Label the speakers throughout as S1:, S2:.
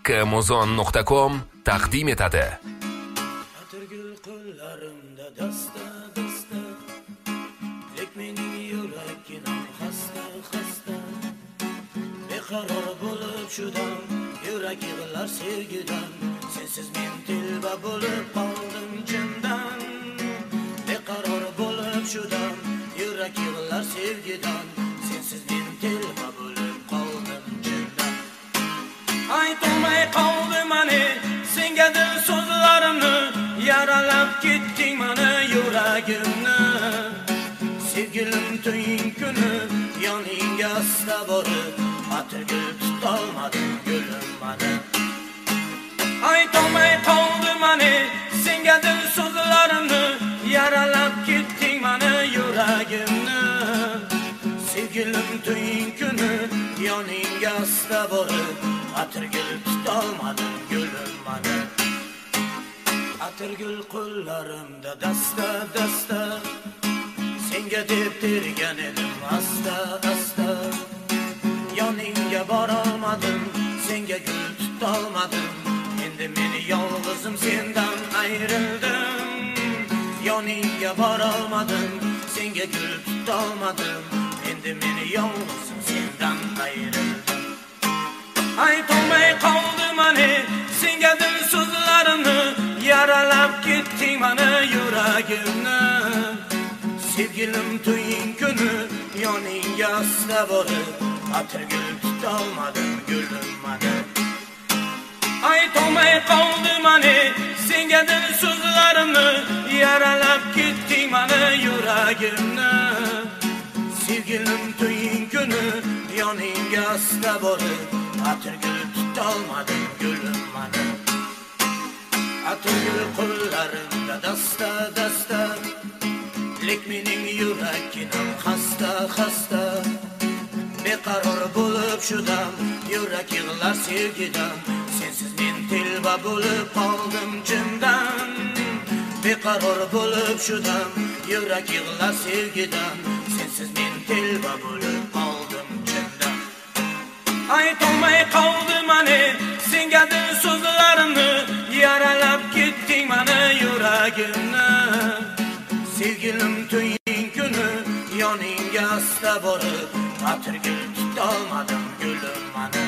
S1: kmozon.com taqdim etadi.
S2: Atirgul qo'llarimda dasta dasta, lek mening yurakim xasta xasta. Beqaror bo'lib shudam, yurak yig'lar sevgidan. Sensiz men tilba bo'lib qoldim jimdan. Beqaror bo'lib shudam, yurak yig'lar sevgidan. Sensiz men tilba bo'lib qoldim jimdan. Aytolmay qoldim mani, senga dil so'zlarimni, yaralab ketding mani yuragimni. Sevgilim to'ying kuni, yoningga asta borib, atirgul tutolmadim gulim mani. Aytolmay qoldim mani, senga dil so'zlarimni, yaralab ketding mani yuragimni. Sevgilim to'ying kuni, yoningga asta borib, atirgul tutolmadim gulim mani. Atirgul qo'llarimda dasta dasta, senga deb tergan edim asta asta. Yoningga borolmadim, senga gul tutolmadim. Endi meni yolg'izim sendan ayrildim. Yoningga borolmadim, senga gul tutolmadim. Endi meni yolg'izim sendan ayrildim. Aytolmay qoldim mani, senga dil so'zlarimni, yaralab ketding mani yuragimni. Sevgilim to'ying kuni, yoningga asta borib, atirgul tutolmadim gulim mani. Aytolmay qoldim mani, senga dil so'zlarimni, yaralab ketding mani yuragimni. Sevgilim to'ying kuni, yoningga asta borib, atirgul tutolmadim gulim mani. Atirgul qo'llarimda dasta dasta, lek mening yurakim xasta xasta. Beqaror bo'lib shudam, yurak yig'lar sevgidan. Sensiz men tilba bo'lib qoldim jimdan. Beqaror bo'lib shudam, yurak yig'lar sevgidan. Sensiz men tilba bo'lib qoldim jimdan. Aytolmay qoldim mani, senga dil so'zlarimni, yaralab ketding mani yuragimni. Sevgilim to'ying kuni, yoningga asta borib, atirgul tutolmadim gulim mani.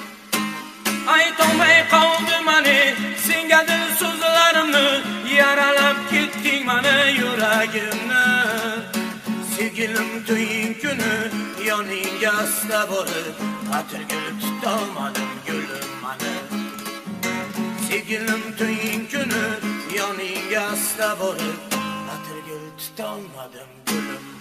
S2: Aytolmay qoldim mani, senga dil so'zlarimni, yaralab ketding mani yuragimni. Sevgilim to'ying kuni, yoningga asta borib, atirgul tutolmadim gulim mani. Sevgilim to'ying kuni, yoningga asta borib, atirgul tutolmadim gulim